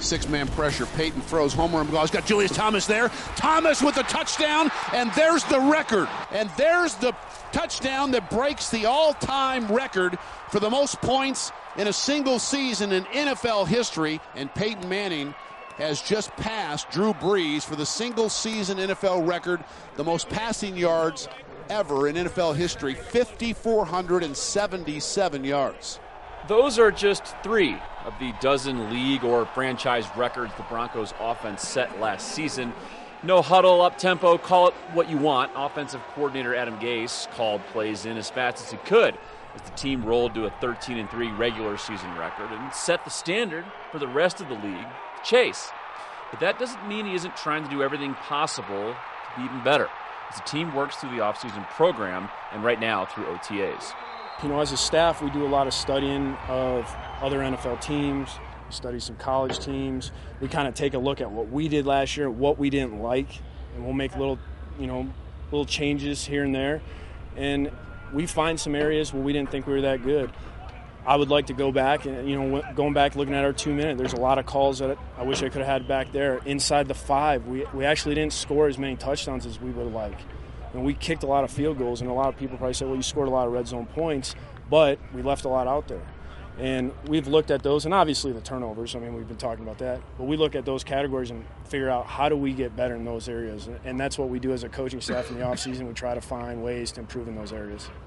Six-man pressure. Peyton throws homer and goes. Got Julius Thomas there. Thomas with a touchdown, and there's the record. And there's the touchdown that breaks the all-time record for the most points in a single season in NFL history. And Peyton Manning has just passed Drew Brees for the single-season NFL record, the most passing yards ever in NFL history, 5,477 yards. Those are just 3 of the dozen league or franchise records the Broncos offense set last season. No huddle, up-tempo, call it what you want. Offensive coordinator Adam Gase called plays in as fast as he could as the team rolled to a 13-3 regular season record and set the standard for the rest of the league to chase. But that doesn't mean he isn't trying to do everything possible to be even better as the team works through the offseason program and right now through OTAs. You know, as a staff, we do a lot of studying of other NFL teams, study some college teams. We kind of take a look at what we did last year, what we didn't like, and we'll make little changes here and there. And we find some areas where we didn't think we were that good. I would like to go back and, going back looking at our 2-minute, there's a lot of calls that I wish I could have had back there. Inside the 5, we actually didn't score as many touchdowns as we would like. And we kicked a lot of field goals, and a lot of people probably said, well, you scored a lot of red zone points, but we left a lot out there. And we've looked at those, and obviously the turnovers. I mean, we've been talking about that. But we look at those categories and figure out how do we get better in those areas. And that's what we do as a coaching staff in the offseason. We try to find ways to improve in those areas.